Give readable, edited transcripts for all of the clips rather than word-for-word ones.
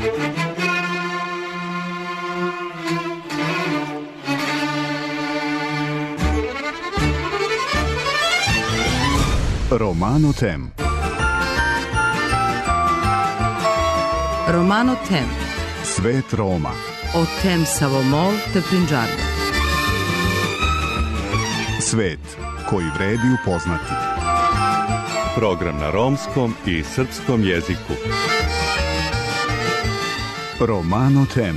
Romano Tem. Romano Tem. Svet Roma. O tem Savomol te Prinđarda. Svet koji vredi upoznati. Program na romskom i srpskom jeziku. Romano Tem.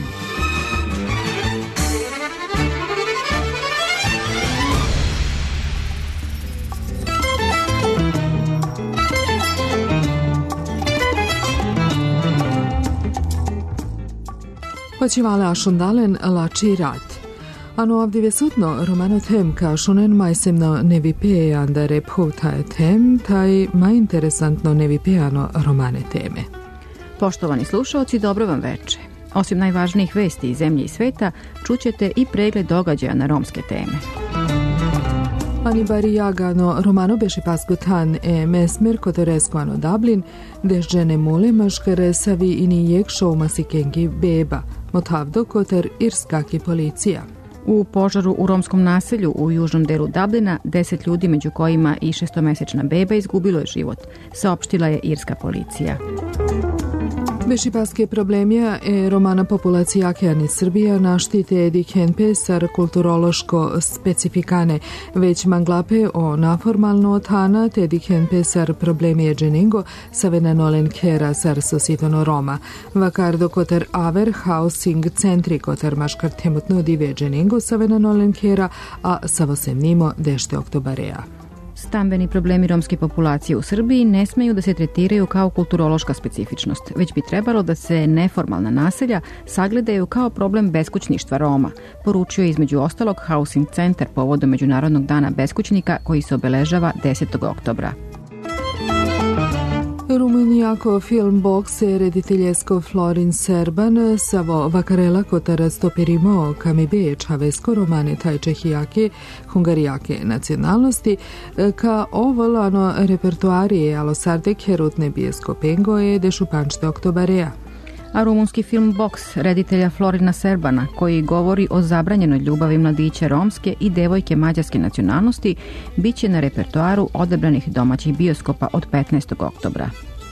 Počivale ašundalen lači rad. Ano avdivesutno Romano Tem ka šunen majsemno nevipejan rephuta tem, taj majinteresantno nevipejano romane teme. Poštovani slušaoci, dobro vam veče. Osim najvažnijih vesti iz zemlje i sveta, čućete i pregled događaja na romske teme. Ani bari jagano romano beši paskutan mesmer kotoresko ano Dublin, des žene mule maškare savi ini jek šou masikengi beba, motavdo kotar irskaki policija. U požaru u romskom naselju u južnom delu Dublina 10 ljudi, među kojima i 6-mesečna beba, izgubilo je život, saopštila je irska policija. Bešipaske problemija romana populacija Akeani Srbija naštite diken pesar kulturološko specifikane, već manglape o naformalno otana te diken pesar problemije dženingo savenanolen kera sar sositono Roma. Vakardo kotar aver housing centri kotar maškar temutno dive dženingo savenanolen kera, a savosemnimo dešte oktobarea. Stambeni problemi romske populacije u Srbiji ne smeju da se tretiraju kao kulturološka specifičnost, već bi trebalo da se neformalna naselja sagledaju kao problem beskućništva Roma, poručio je između ostalog Housing Centar povodom Međunarodnog dana beskućnika koji se obeležava 10. oktobra. Rumunijako film Boxe rediteljesko Florin Serban savo vakarela kotara stoperimo kamibe čavesko romane taj čehijake, hungarijake nacionalnosti, ka ovolano repertuarije alosarde kerutne bijesko pengoje dešupančte oktobarea. A rumunski film Box reditelja Florina Serbana, koji govori o zabranjenoj ljubavi mladića romske i devojke mađarske nacionalnosti, bit će na repertoaru odabranih domaćih bioskopa od 15. oktobra.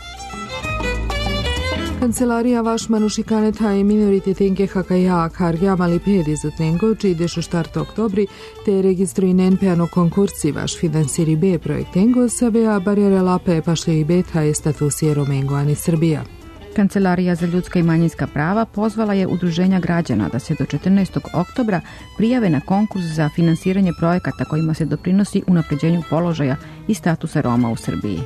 Kancelarija Vašmanu šikane taj minoritetenke hakaja kargja malipedi za tengo, či dešu štart oktobri, te registruinen peano konkursi vaš finansiri B projektengo, savea barjere lape pašle i beta je statusije Romengo ani Srbija. Kancelarija za ljudska i manjinska prava pozvala je udruženja građana da se do 14. oktobra prijave na konkurs za finansiranje projekata kojima se doprinosi unapređenju položaja i statusa Roma u Srbiji.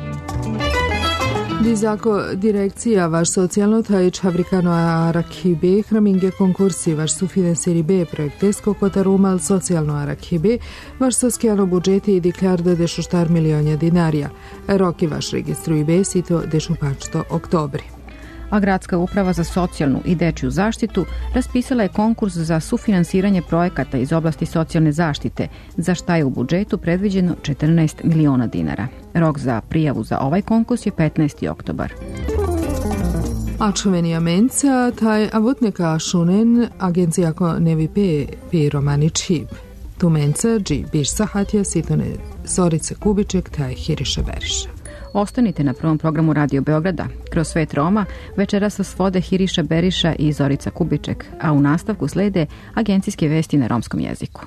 Dizako direkcija vaš socijalno taj čavrikano arakibe hraminge konkursi vaš sufinansiri B projektesko kotar umal socijalno arakibe vaš soskijano budžete i deklarda dešu štar milionja dinarija. Roki vaš registruj B sito dešu pančto oktobri. A Gradska uprava za socijalnu i dečju zaštitu raspisala je konkurs za sufinansiranje projekata iz oblasti socijalne zaštite, za šta je u budžetu predviđeno 14 miliona dinara. Rok za prijavu za ovaj konkurs je 15. oktobar. A čuvenija menca, taj avutneka šunen agencija ko nevipe pi romani čib. Tu menca dži biš sahatja sitone Zorice Kubiček taj Hiriša Beriša. Ostanite na prvom programu Radio Beograda. Kroz svet Roma večeras vas vode Hiriša Beriša i Zorica Kubiček, a u nastavku slede agencijske vesti na romskom jeziku.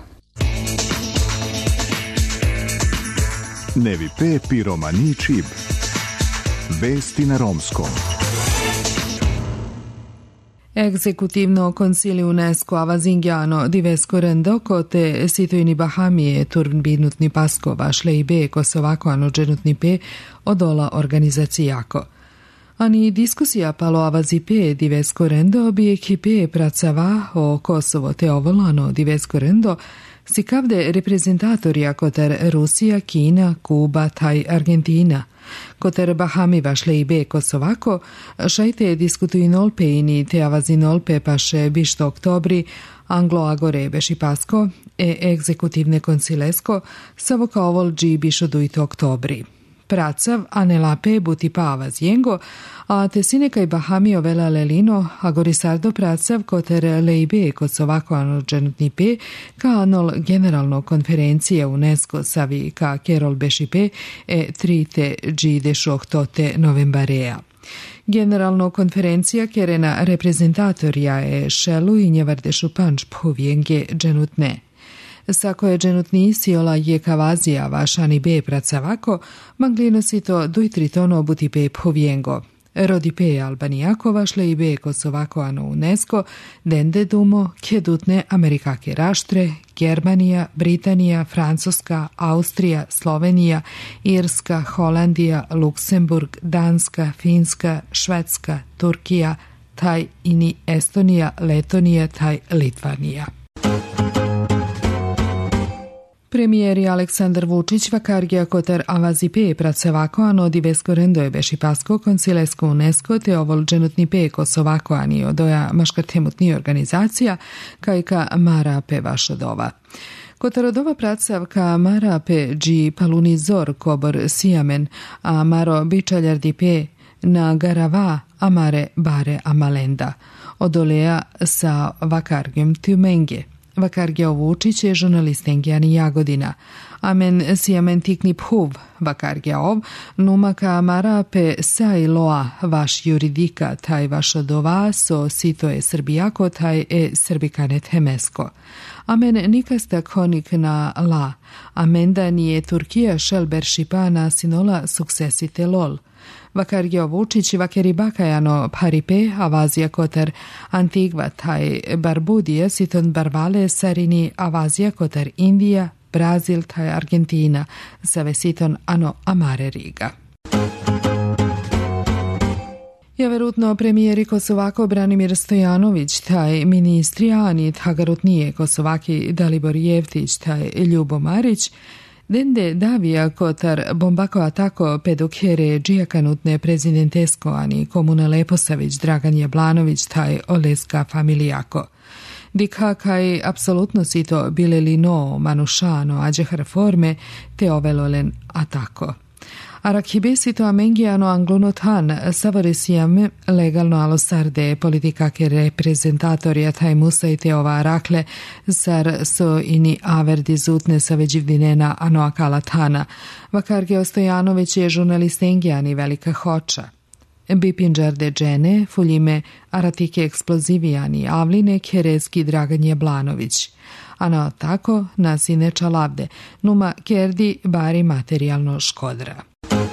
Nevipe pi romani čib. Vesti na romskom. Egzekutivno konsili UNESCO avazingjano divesko rendoko te sitojni Bahamije turbinutni pasko vašle i be kosovako ano dženutni pe odola organizacijako. Ani diskusija palo avazipe divesko rendo bi ekipe pracava o Kosovo te ovolano divesko rendo si kavde reprezentatorija kotar Rusija, Kina, Kuba, taj Argentina. Kotar Bahami vašle i be Kosovako, šajte diskutuinol peini te avazinol pe paše bišto oktobri, Anglo-Agore beši pasko, egzekutivne konsilesko, savo kaovol dži bišo dujto oktobri. pracav Anelape Butipava Zjengo, a Tesineka i Bahamio Vela Lelino, a Gorisardo pracav koter Leibe Kosovako Anođenutnipe, ka anol generalno konferencije UNESCO savi ka Kerol Bešipe e trite džide šohtote novembarea. Generalno konferencija kerena reprezentatorja je šelu i njevarde šupanč povijenge dženutne. Sako je dženutni siola je kavazija vašani be pracavako, manglino si to dujtritono buti be povijengo. Rodi pe Albanijako vašle i be Kosovako ano UNESCO, dende dumo, kedutne Amerikake raštre, Germanija, Britanija, Francuska, Austrija, Slovenija, Irska, Holandija, Luksemburg, Danska, Finska, Švedska, Turkija, taj ini Estonija, Letonija, taj Litvanija. Premijeri Aleksandar Vučić vakargija koter avazipe pracevako ano divesko rendoje bešipasko koncilesko UNESCO te ovol dženutni pe Kosovako ani odoja maškartemutni organizacija kajka mara pe vašodova. Kotarodova pracavka mara pe dži palunizor kobor sijamen, a maro bičaljardi pe na garava amare bare amalenda. Odolea sa vakargijom tjumenge. Vakargija Vučić je žurnalistengijani Jagodina. Amen sijamen tikni phuv vakargija ov, numaka mara pe sai loa vaš juridika taj vašodova so sito je srbijako taj e srbikanet hemesko. Amen nikasta konik na la, amenda nije Turkija šelber šipana sinola suksesite lol. Vakargija Vučić vakeri bakajano paripe avazija kotar Antigva taj Barbudija siton barvale sarini avazija kotar Indija, Brazil taj Argentina save siton ano amare Riga. Ja verutno premijeri Kosovako Branimir Stojanović, taj ministri Ani Hagarutnije Kosovaki Dalibor Jevtić, taj Ljubo Marić, dende davija kotar bombako atako pedokjere džijakanutne prezidentesko ani Komuna Leposavić, Dragan Jablanović, taj Oleska familijako. Dikha kaj apsolutno sito bile li no manušano ađeha reforme te ovelolen atako. Arakibesito amengijano anglunotan savarisijam legalno alosarde politikake reprezentatorija taj musaj te ova rakle sar so ini averdi zutne saveđivdinena ano akalatana. Vakarge Ostojanović je žurnalistengijani velika hoča. Bipinđarde džene, fuljime aratike eksplozivijani avline kerezki Dragan Jablanović. Ano tako nasine čalavde, numa kerdi bari materijalno škodra.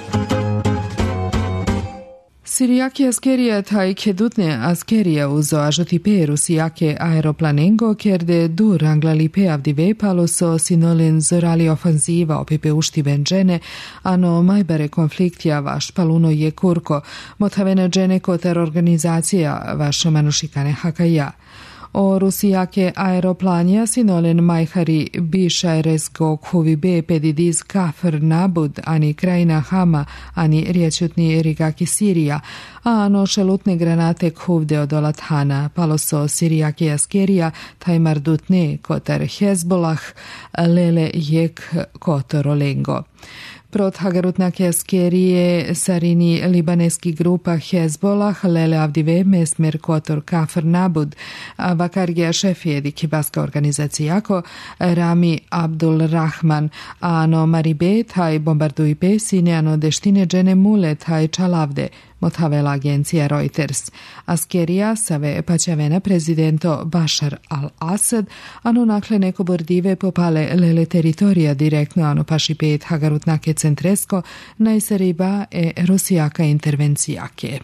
Sirijaki askerija taj kedutne askerija uzo ažotipe rusijake aeroplanengo kerde dur anglalipe avdive palo so sinolen zorali ofanziva opipe ušti benđene, ano majbare konfliktja vaš paluno je kurko, motavena džene kotar organizacija vaš manušikane hakaja. O rusijake aeroplanija sinolen majhari bišajresko kuvibe pedidiz kafr nabud ani krajina Hama ani riječutni rigaki Sirija, a ano šelutne granate kuvde od olathana palo so sirijake askerija taj mardutne kotar Hezbolah lele jek kotorolengo. Prot hagarutnake askerije sarini libaneski grupa Hezbolah lele avdive mesmer kotor kafr nabud, a vakargija šefijedi kibaska organizacijako Rami Abdul Rahman, a no maribe taj bombarduj pesine ano deštine džene mule taj čalavde, motavela agencija Reuters. Askerija save paćavena prezidento Bashar al-Assad, ano nakle neko bordive popale lele teritorija direktno ano paši pet hagarutnake centresko najsariba e rusijaka intervencijake.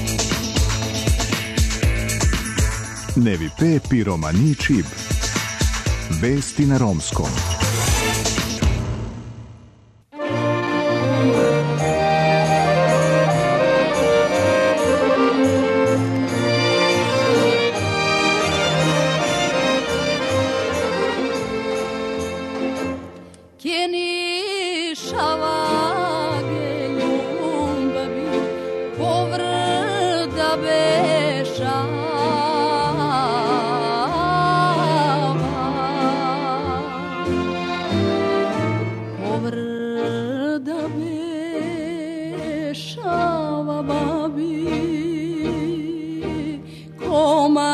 Nevi pe piromani čib. Vesti na romskom.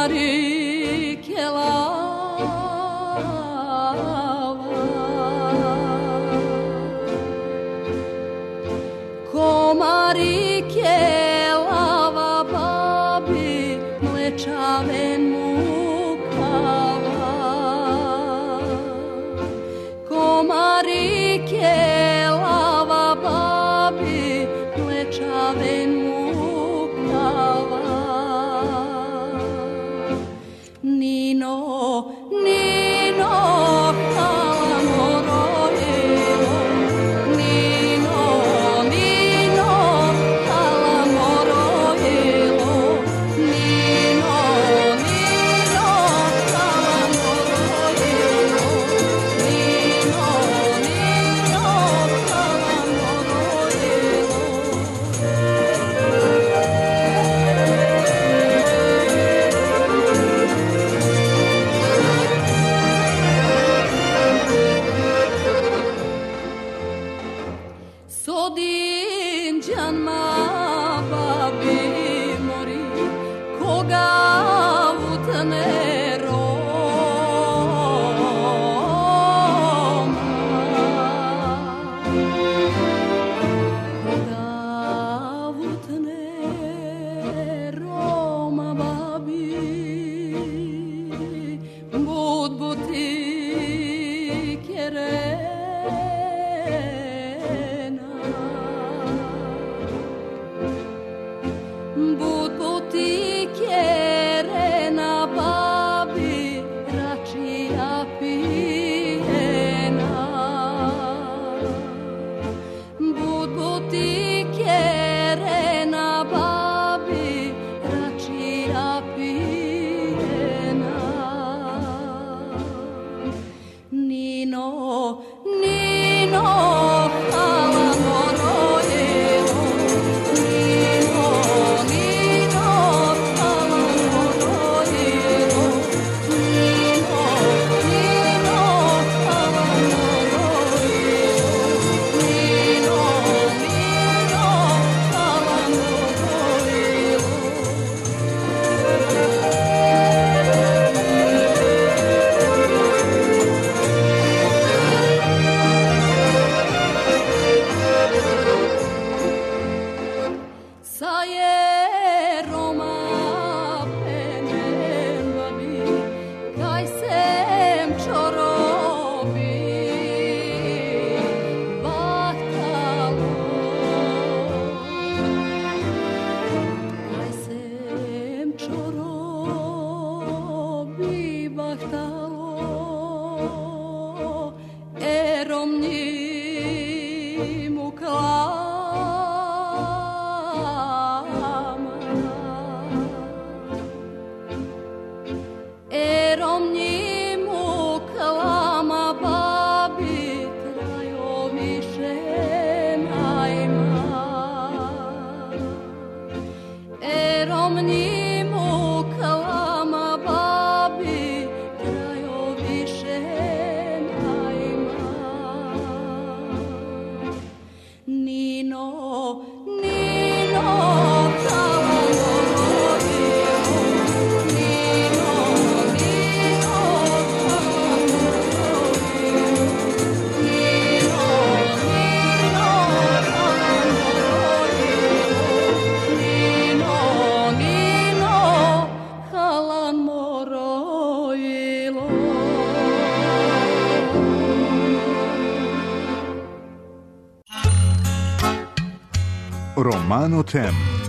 Romano Tem.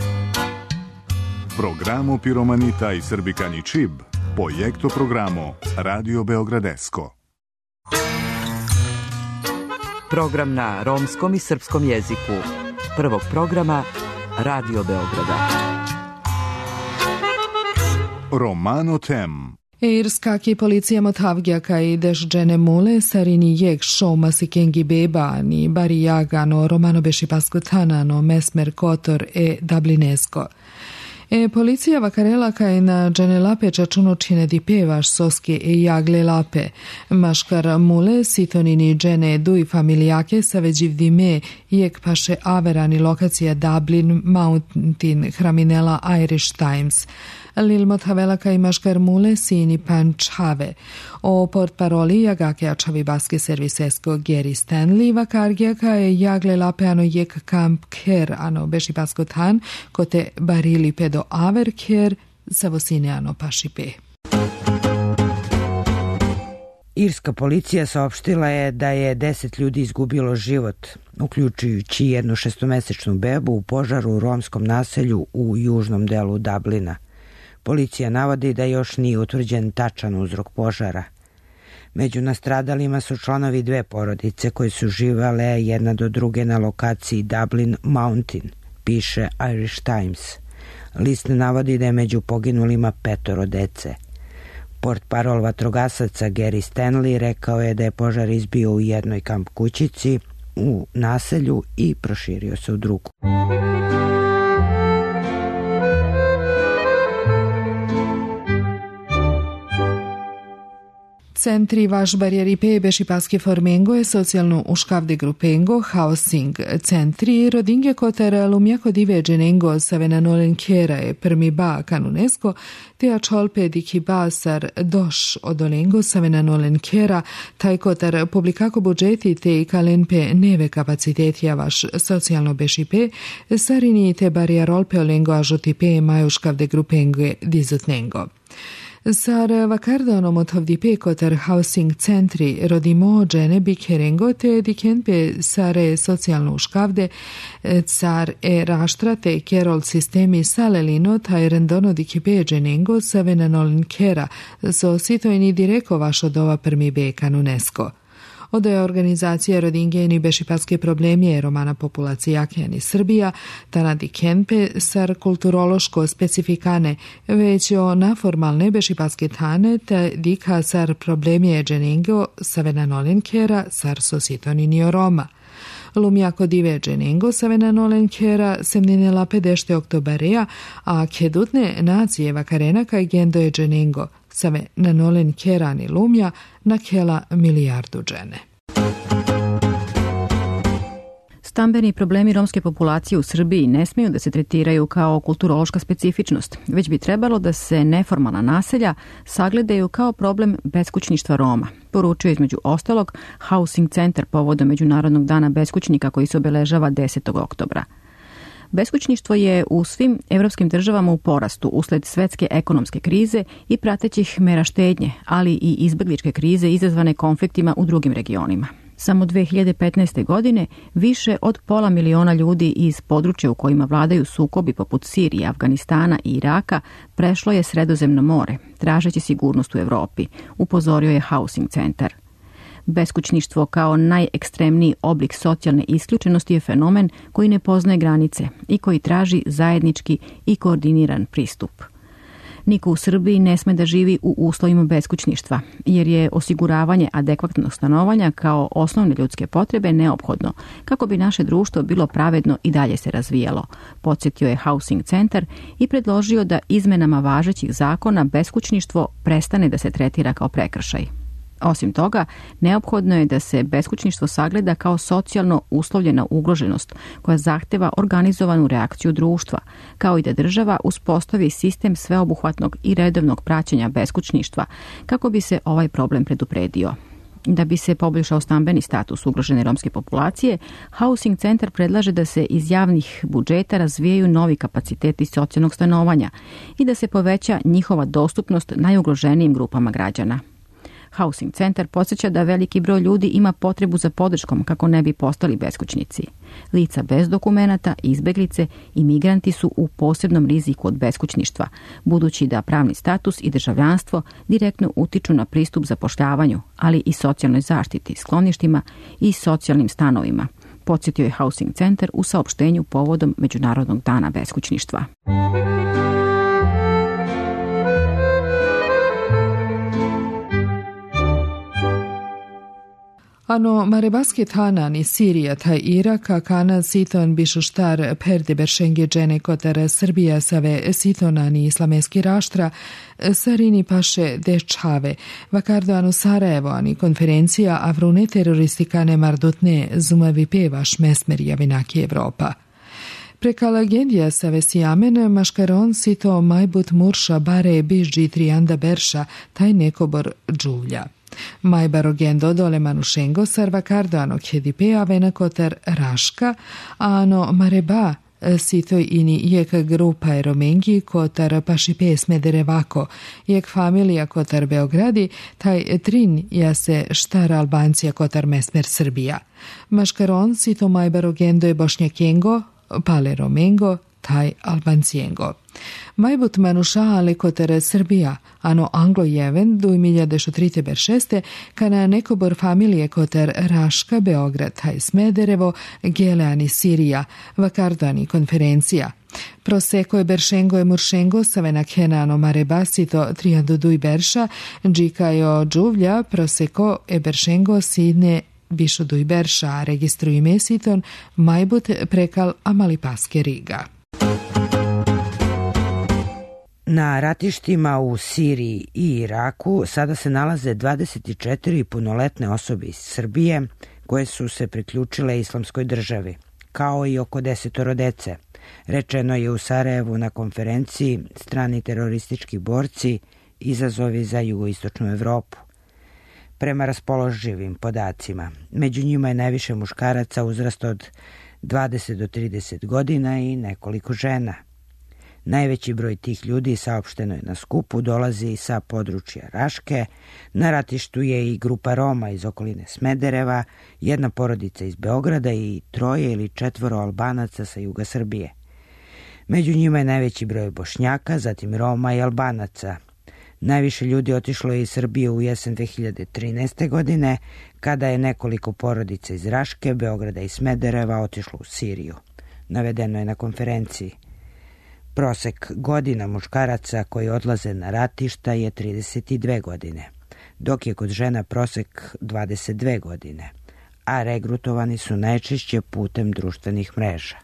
Programo Piromanita i Srbikani Čib, Projekto programo Radio Beogradesko. Program na romskom i srpskom jeziku. Prvog programa Radio Beograda. Romano Tem. Irska ki policija Mothawgia kai deszczene mule sarini jek shoma sikengi beba ni bari jagano romano beši paskotana mesmer kotor e dublinesko. Policija vakarela kai na džene lape čačunočine di pevaš soske e jagle lape. Maškar mule sitonini džene dui familijake sa veđivdime jek paše averani lokacija Dublin Mountain hraminela Irish Times. Lilmot Havelaka i Maškarmule sini Pančave. O portparoli jagake ačavi baske servisesko Geri Stanley vakargjaka je jagle lapeano jek kamp ker ano beši basko tan kote barili pedo aver ker savosine ano pašipe. Irska policija saopštila je da je 10 ljudi izgubilo život, uključujući jednu 6-mesečnu bebu u požaru u romskom naselju u južnom delu Dublina. Policija navodi da još nije utvrđen tačan uzrok požara. Među nastradalima su članovi 2 porodice koje su živale jedna do druge na lokaciji Dublin Mountain, piše Irish Times. List navodi da je među poginulima 5 dece. Portparol vatrogasaca Geri Stanley rekao je da je požar izbio u jednoj kamp kućici u naselju i proširio se u drugu. Centri vaš barjeri pe beši paske formengo je socijalno uškavde grupengo housing centri rodinge kotar lumjako dive dženengo savena nolen kera je prmi ba kan UNESCO te a čolpe diki basar doš odolengo savena nolen kera taj kotar publikako budžeti te i kalenpe neve kapacitetija vaš socijalno beši pe sarini te barjarolpe olengo ažoti pe majuškavde grupenge dizutnengo. Sar vakardanom othovdi pe kotar housing centri rodimo džene bikerengo te dikenpe sare socijalno uškavde car raštrate kerol sistemi salelino taj rendono dikipe dženengo savenanolin kera so sitojni direko vašo dova prmi bekan UNESCO. Odo je organizacija rodingeni bešipaske problemije romana populacijakjani Srbija, tanadi kenpe sar kulturološko specifikane, već o naformalne bešipaske tane te dika sar problemije dženengo savenanolin kera sar sositonini Roma. Lumjako dive dženengo savenanolin kera semninela 50 oktobareja, a kedutne nacije vakarena kaj gendo je dženengo savenanolin kerani lumja na kela milijardu džene. Stambeni problemi romske populacije u Srbiji ne smiju da se tretiraju kao kulturološka specifičnost, već bi trebalo da se neformalna naselja sagledaju kao problem beskućništva Roma, poručio između ostalog Housing Centar povodom Međunarodnog dana beskućnika koji se obeležava 10. oktobra. Beskućništvo je u svim evropskim državama u porastu usled svetske ekonomske krize i pratećih mera štednje, ali i izbegličke krize izazvane konfliktima u drugim regionima. Samo 2015. godine više od 500.000 ljudi iz područja u kojima vladaju sukobi poput Sirije, Afganistana i Iraka prešlo je Sredozemno more, tražeći sigurnost u Evropi, upozorio je Housing Centar. Beskućništvo kao najekstremniji oblik socijalne isključenosti je fenomen koji ne poznaje granice i koji traži zajednički i koordiniran pristup. Niko u Srbiji ne sme da živi u uslovima beskućništva, jer je osiguravanje adekvatnog stanovanja kao osnovne ljudske potrebe neophodno kako bi naše društvo bilo pravedno i dalje se razvijalo, podsjetio je Housing Centar i predložio da izmenama važećih zakona beskućništvo prestane da se tretira kao prekršaj. Osim toga, neophodno je da se beskućništvo sagleda kao socijalno uslovljena ugroženost koja zahteva organizovanu reakciju društva, kao i da država uspostavi sistem sveobuhvatnog i redovnog praćenja beskućništva kako bi se ovaj problem predupredio. Da bi se poboljšao stambeni status ugrožene romske populacije, Housing Centar predlaže da se iz javnih budžeta razvijaju novi kapaciteti socijalnog stanovanja i da se poveća njihova dostupnost najugroženijim grupama građana. Housing Centar podsjeća da veliki broj ljudi ima potrebu za podrškom kako ne bi postali beskućnici. Lica bez dokumenata, izbeglice i migranti su u posebnom riziku od beskućništva, budući da pravni status i državljanstvo direktno utiču na pristup zapošljavanju, ali i socijalnoj zaštiti, skloništima i socijalnim stanovima, podsjetio je Housing Centar u saopštenju povodom Međunarodnog dana beskućništva. Ano marebasket hanan i Sirija taj Iraka kana siton bišuštar perde beršenge džene kotar Srbija save sitonani islameski raštra sarini paše dečave vakardo anu Sarajevo ani konferencija avrune teroristikane mardutne zumavi pevaš mesmer javinaki Evropa. Preka legendija sa vesijamen, maškaron sito majbut murša bare bižđi trianda berša, taj nekobor džuvlja. Majba rogendo dole manušengo sarva kardoano khedipe avena kotar raška, ano mareba sitoj ini jek grupa romengi kotar pašipe smederevako, jek familija kotar Beogradi, taj trin jase štar Albancija kotar mesmer Srbija. Maškaron sito majba rogendo je bošnjakengo, pale romengo, taj Albancijengo. Majbut manuša ale kotar Srbija, ano Anglo-Jeven du 1936. Kana nekobor familije kotar Raška, Beograd, taj Smederevo, Geleani Sirija, Vakardani konferencija. Proseko je Beršengo je Muršengo, savena Kenano Marebasito, Trianduduj Berša, Džikajo Džuvlja, Proseko je Beršengo, Sidne Bišuduj Berša, registruj mesiton, Majbut prekal Amalipaske Riga. Na ratištima u Siriji i Iraku sada se nalaze 24 punoletne osobe iz Srbije koje su se priključile Islamskoj državi, kao i oko 10 dece. Rečeno je u Sarajevu na konferenciji Strani teroristički borci, izazovi za jugoistočnu Evropu. Prema raspoloživim podacima, među njima je najviše muškaraca uzrasta od 20 do 30 godina i nekoliko žena. Najveći broj tih ljudi, saopšteno je na skupu, dolazi sa područja Raške. Na ratištu je i grupa Roma iz okoline Smedereva, jedna porodica iz Beograda i 3 ili 4 Albanaca sa juga Srbije. Među njima je najveći broj Bošnjaka, zatim Roma i Albanaca. Najviše ljudi otišlo je iz Srbije u jesen 2013. godine, kada je nekoliko porodica iz Raške, Beograda i Smedereva otišlo u Siriju. Navedeno je na konferenciji. Prosek godina muškaraca koji odlaze na ratišta je 32 godine, dok je kod žena prosek 22 godine, a regrutovani su najčešće putem društvenih mreža.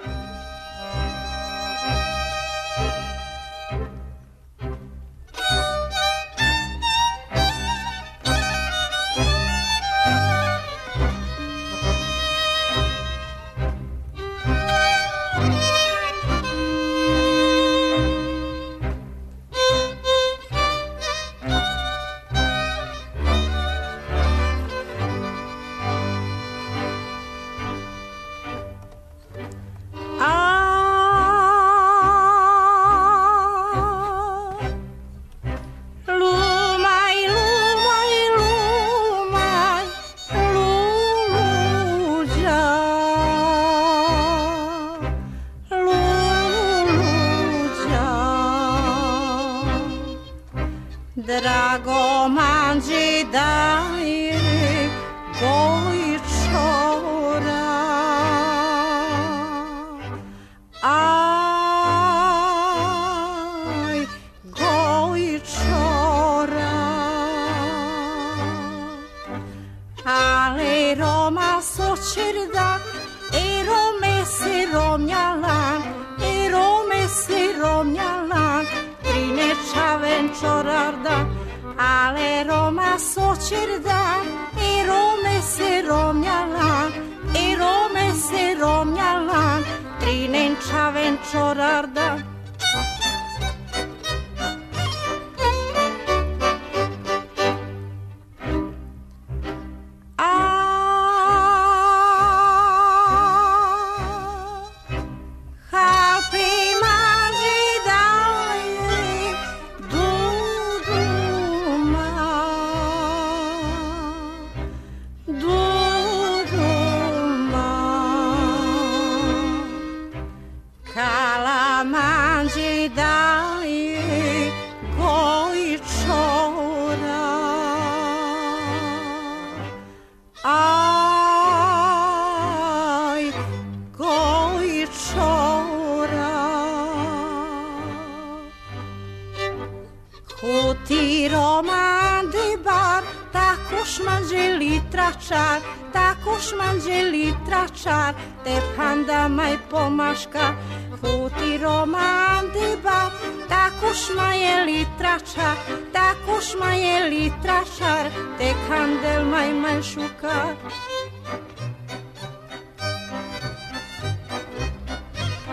Drago manđi daje goj čora, aj goj čora, ale Roma sočerda, Rome se romnjalan, Rome se romnjalan, Čaven čorarda, ale Roma sočerda, Rome se romnjalan, Rome se romnjalan, Trinen čaven čorarda. Takoš manđeli tračar, te panda maj pomaška, huti roman deba, takoš majeli tračar, takoš majeli tračar, te kandel maj šukar.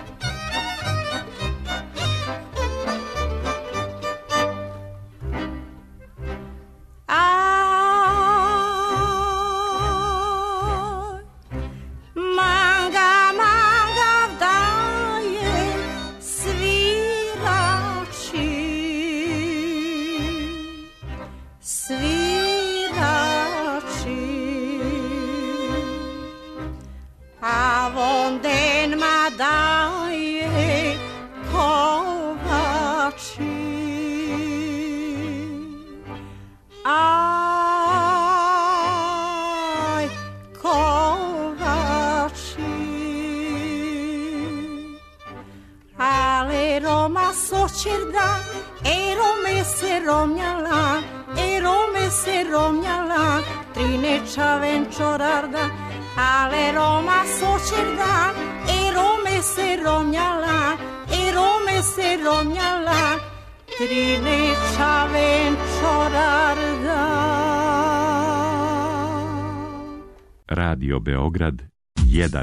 se romnjala, Rome se romnjala, Trineča venčorarda, ale Roma sočerda, Rome se romnjala, Rome se romnjala, Trineča venčorarda. Radio Beograd 1.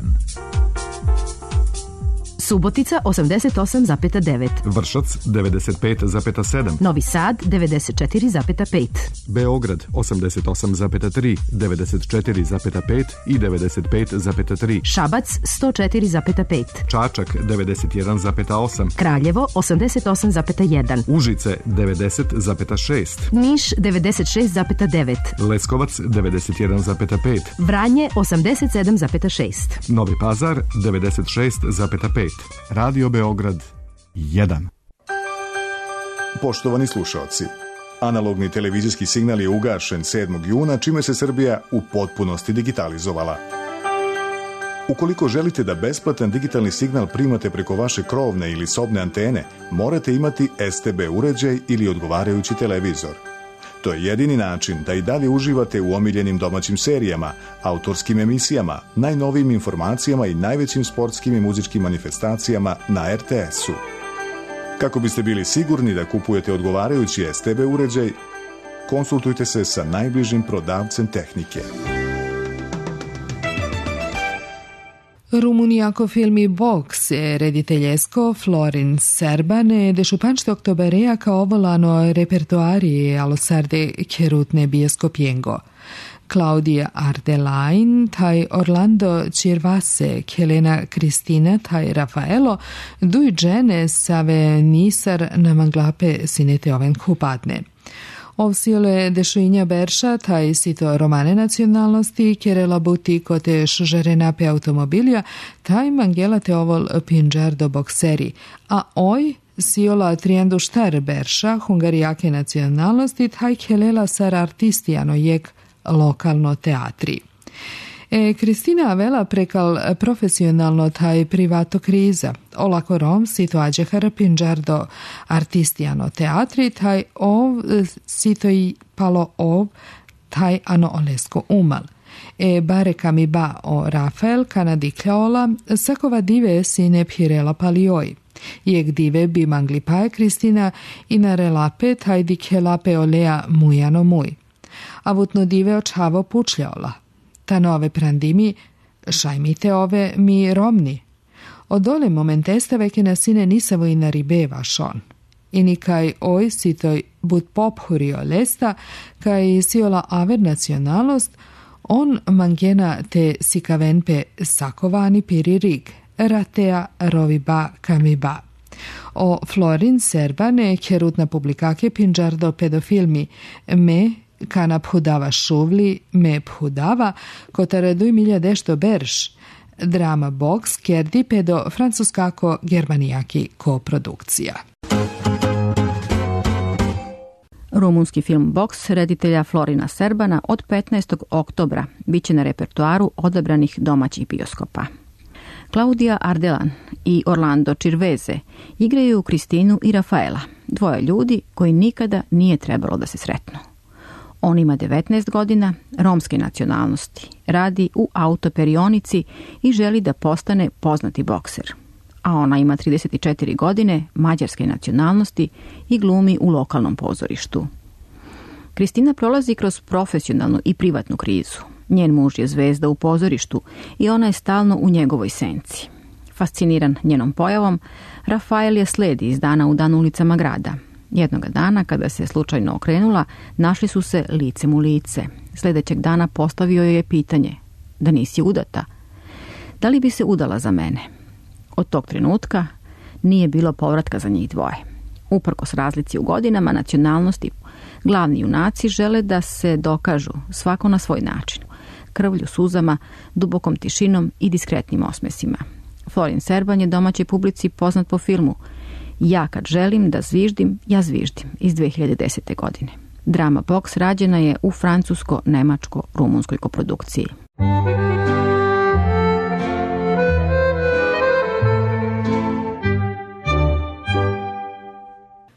Subotica 88,9. Vršac 95,7. Novi Sad 94,5. Beograd 88,3, 94,5 i 95,3. Šabac 104,5. Čačak 91,8. Kraljevo 88,1. Užice 90,6. Niš 96,9. Leskovac 91,5. Vranje 87,6. Novi Pazar 96,5. Radio Beograd 1. Poštovani slušaoci, analogni televizijski signal je ugašen 7. juna, čime se Srbija u potpunosti digitalizovala. Ukoliko želite da besplatan digitalni signal primate preko vaše krovne ili sobne antene, morate imati STB uređaj ili odgovarajući televizor. To je jedini način da i dalje uživate u omiljenim domaćim serijama, autorskim emisijama, najnovijim informacijama i najvećim sportskim i muzičkim manifestacijama na RTS-u. Kako biste bili sigurni da kupujete odgovarajući STB uređaj, konsultujte se sa najbližim prodavcem tehnike. Rumunijako filmi Box rediteljesko Florin Serbane dešupanšte oktoberea kao volano repertoarije allo sarde kerutne bioskopiengo. Claudia Ardelain, taj Orlando Cirvase, Helena Cristina, taj Rafaelo, dui žene save nisar namanglape sinete oven kupadne. Ovsile dešuinja Berša, taj sito romane nacionalnosti, kjerela buti kote šužarenape automobilja, taj mangela te ovol pinđardo bokseri, a oj siola triandu štar Berša, hungarijake nacionalnosti, taj kelela sar artistijano jek lokalno teatri. Kristina Avela prekal profesionalno taj privato kriza. Olako rom situađe harapinđardo artistijano teatri, taj ov sito i palo ov taj ano olesko umal. Bare kami ba o Rafael kanadi kleola sakova dive sine pirela palioj. Jek dive bi mangli paje Kristina i na relape taj dikhelape olea mujano muj. Avutno dive očavo pučljaola. Ta nove prandimi, šajmite ove mi romni. Odole momentesta veke na sine nisavo i na ribeva šon. I nikaj oj sitoj bud pophurio lesta, kaj siola aver nacionalnost, on mangena te sikavenpe sakovani piri rig, ratea roviba kamiba. O Florin Serbane, kerutna publikake pinđardo pedofilmi, me kana phudava šuvli, me phudava, kotaraduj milja dešto berš, drama box, kerdi pedo francuskako germanijaki koprodukcija. Rumunski film Box reditelja Florina Serbana od 15. oktobra biće na repertoaru odabranih domaćih bioskopa. Claudia Ardelan i Orlando Cirvese igraju Kristinu i Rafaela, dvoje ljudi koji nikada nije trebalo da se sretnu. On ima 19 godina, romske nacionalnosti, radi u autoperionici i želi da postane poznati bokser. A ona ima 34 godine, mađarske nacionalnosti i glumi u lokalnom pozorištu. Kristina prolazi kroz profesionalnu i privatnu krizu. Njen muž je zvezda u pozorištu i ona je stalno u njegovoj senci. Fasciniran njenom pojavom, Rafael je sledi iz dana u dan ulicama grada. Jednoga dana, kada se slučajno okrenula, našli su se licem u lice. Sljedećeg dana postavio joj je pitanje: da nisi udata? Da li bi se udala za mene? Od tog trenutka nije bilo povratka za njih dvoje. Uprkos razlici u godinama, nacionalnosti, glavni junaci žele da se dokažu, svako na svoj način. Krvlju, suzama, dubokom tišinom i diskretnim osmesima. Florin Serban je domaćoj publici poznat po filmu Ja kad želim da zviždim, ja zviždim iz 2010. godine. Drama Box rađena je u francusko-nemačko-rumunskoj koprodukciji.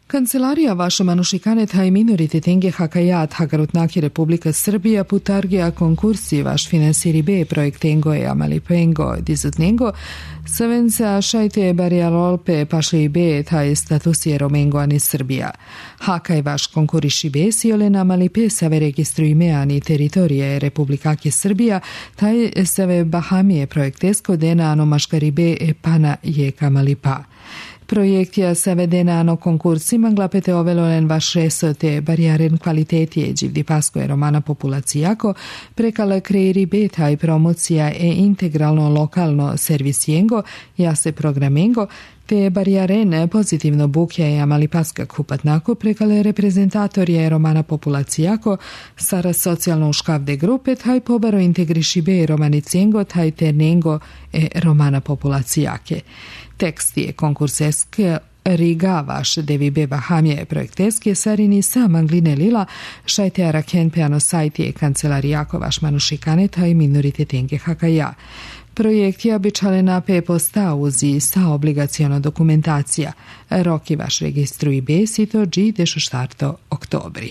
Kancelarija vaša manušikanet i minorititenge hakajat hagarutnaki Republika Srbija putargija konkursi vaš finansiri B projektengo e amalipengo dizutnengo savenca šajte barijalolpe pašli B taj statusije romengo ani Srbija. Hakaj vaš konkuriši B siole na malipe save registrujme ani teritorije Republikake Srbija taj save Bahamije projektesko dena ano maškari B e pana je kamalipa. Projektija se vedena no konkursima glapete ovelolen vaš resote barijaren kvaliteti eđivdi pasko je romana populacijako prekala kreiri beta i promocija e integralno lokalno servisijengo jase programengo te barijaren pozitivno bukja i amalipaska kupatnako prekale reprezentatorije romana populacijako sara socijalno uškavde grupe taj pobaro integriši be romanicengo taj ternengo e romana populacijake. Tekst je konkurseske Riga vaš devibe Bahamije projekteske sarini sam angline lila šajte araken peano sajtije kancelarijako vaš manušikaneta i minorititenge hakaja. Projektija bičalena pe posta uzi sa obligacijono dokumentacija. Roki vaš registru i besito dži dešo štarto oktobri.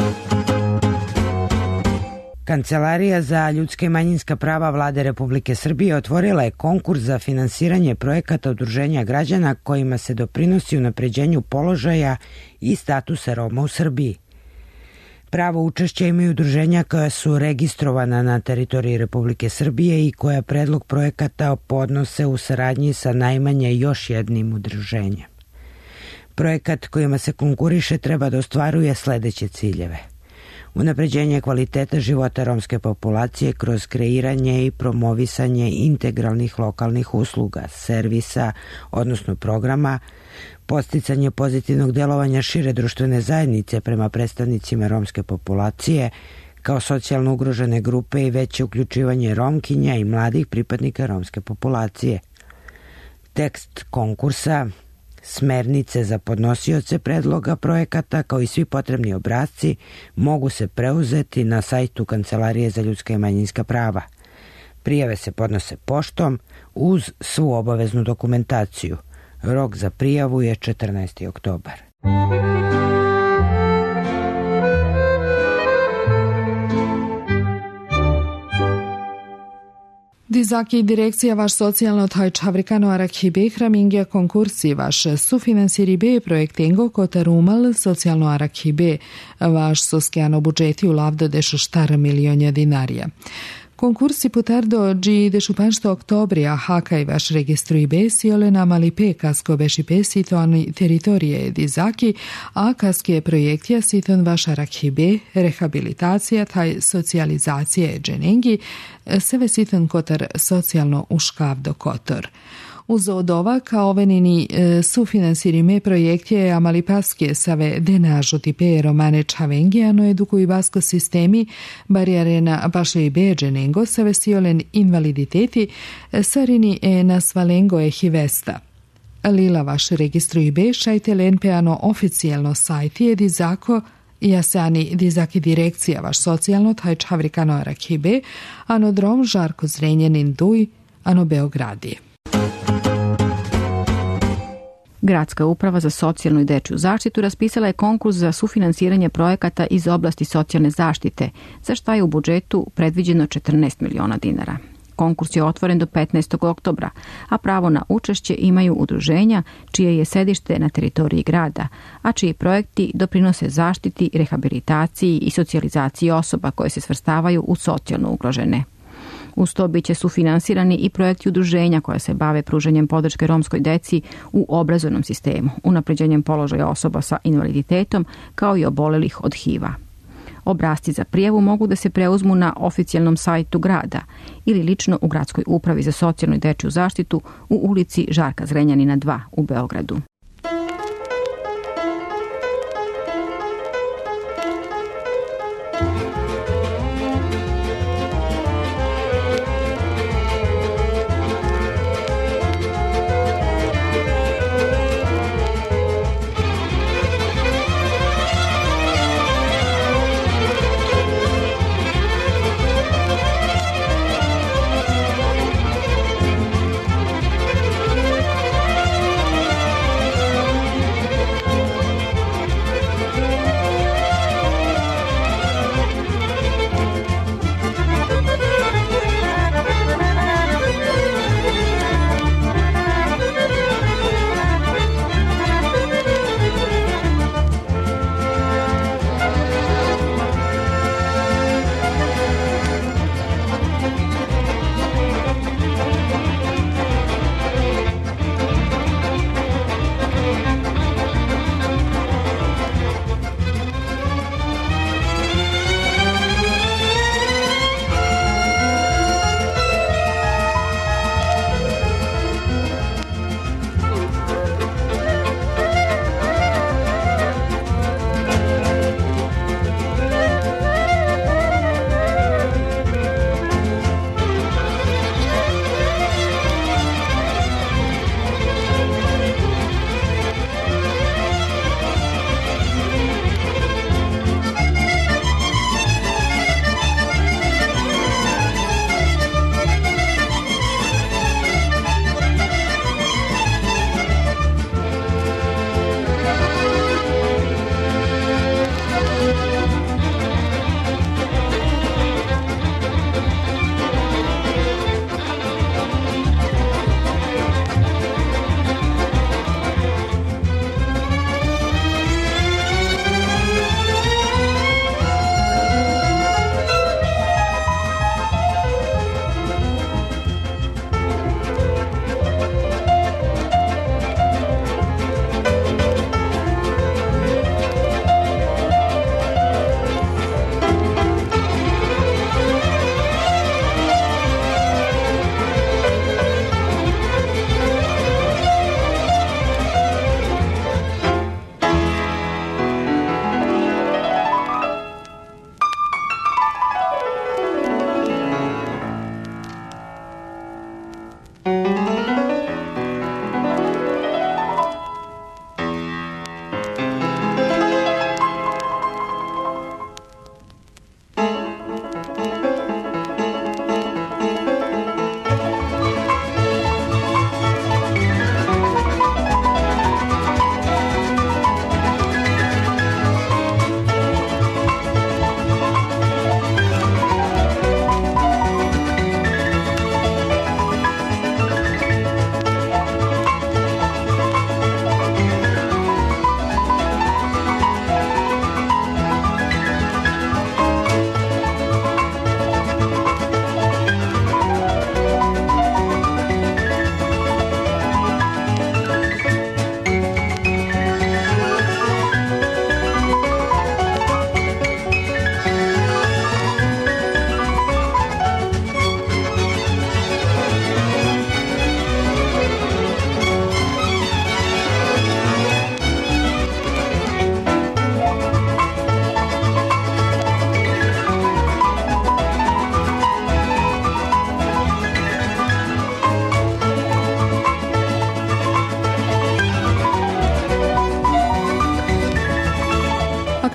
Kancelarija za ljudska i manjinska prava Vlade Republike Srbije otvorila je konkurs za finansiranje projekata udruženja građana kojima se doprinosi unapređenju položaja i statusa Roma u Srbiji. Pravo učešća imaju udruženja koja su registrovana na teritoriji Republike Srbije i koja predlog projekata podnose u saradnji sa najmanje još jednim udruženjem. Projekat kojima se konkuriše treba da ostvaruje sledeće ciljeve: unapređenje kvaliteta života romske populacije kroz kreiranje i promovisanje integralnih lokalnih usluga, servisa, odnosno programa, podsticanje pozitivnog delovanja šire društvene zajednice prema predstavnicima romske populacije, kao socijalno ugrožene grupe i veće uključivanje Romkinja i mladih pripadnika romske populacije. Tekst konkursa, smernice za podnosioce predloga projekata kao i svi potrebni obrasci mogu se preuzeti na sajtu Kancelarije za ljudska i manjinska prava. Prijave se podnose poštom uz svu obaveznu dokumentaciju. Rok za prijavu je 14. oktobar. Dizaki direkcija vaš socijalno taj čavrikano arakibe hramingja konkursi vaš sufinansiri B projektengo kota rumal socijalno arakibe vaš soskjano budžeti u lavdo dešo štar milionja dinarija. Konkursi putardo dži dešu panšto oktobrija hakaj vaš registru i besi ole na mali pe kasko beši pe siton teritorije dizaki, a kaske projektija siton vaš arakibe, rehabilitacija taj socijalizacije dženengi, seve siton kotar socijalno uškavdo kotor. Uz odova kao venini sufinansirime projektje amalipaske save denažuti pe romane čavengijano edukuju vasko sistemi barijarena baše i beđenengo save siolen invaliditeti sarini nasvalengo e hivesta. Lila vaš registru i bešajte lenpeano oficijalno sajti je dizako jasani dizaki direkcija vaš socijalno taj čavrikano arakibe ano drom žarko zrenjenin duj ano Beogradije. Gradska uprava za socijalnu i dečju zaštitu raspisala je konkurs za sufinansiranje projekata iz oblasti socijalne zaštite, za šta je u budžetu predviđeno 14 miliona dinara. Konkurs je otvoren do 15. oktobra, a pravo na učešće imaju udruženja čije je sedište na teritoriji grada, a čiji projekti doprinose zaštiti, rehabilitaciji i socijalizaciji osoba koje se svrstavaju u socijalno ugrožene. Uz to biće sufinansirani i projekti udruženja koja se bave pružanjem podrške romskoj deci u obrazovnom sistemu, unapređenjem položaja osoba sa invaliditetom, kao i obolelih od HIV-a. Obrasci za prijavu mogu da se preuzmu na oficijalnom sajtu grada ili lično u Gradskoj upravi za socijalnu i dečju zaštitu u ulici Žarka Zrenjanina 2 u Beogradu.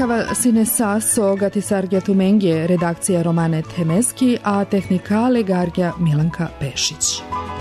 Kava sine saso gatisargja tumengje, redakcija Romane Temeski, a tehnikale gargja Milanka Pešić.